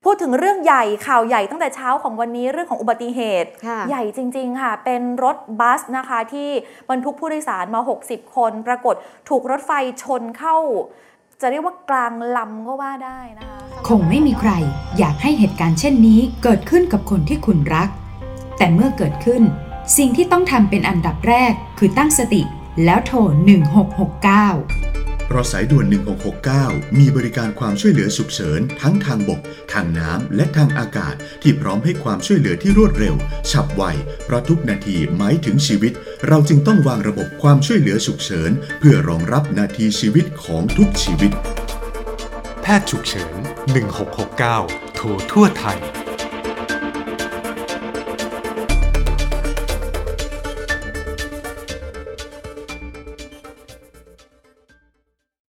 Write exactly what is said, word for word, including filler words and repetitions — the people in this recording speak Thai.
พูดถึงเรื่องใหญ่ข่าวใหญ่ตั้งแต่เช้าของวันนี้เรื่องของอุบัติเหตุใหญ่จริงๆค่ะเป็นรถบัสนะคะที่บรรทุกผู้โดยสารมาหกสิบคนปรากฏถูกรถไฟชนเข้าจะเรียกว่ากลางลำก็ว่าได้นะคะคงไม่มีใครอยากให้เหตุการณ์เช่นนี้เกิดขึ้นกับคนที่คุณรักแต่เมื่อเกิดขึ้นสิ่งที่ต้องทำเป็นอันดับแรกคือตั้งสติแล้วโทรหนึ่งหกหกเก้าเพราะสายด่วนหนึ่งหกหกเก้ามีบริการความช่วยเหลือฉุกเฉินทั้งทางบกทางน้ำและทางอากาศที่พร้อมให้ความช่วยเหลือที่รวดเร็วฉับไวเพราะทุกนาทีหมายถึงชีวิตเราจึงต้องวางระบบความช่วยเหลือฉุกเฉินเพื่อรองรับนาทีชีวิตของทุกชีวิตแพทย์ฉุกเฉินหนึ่งหกหกเก้าโทรทั่วไทย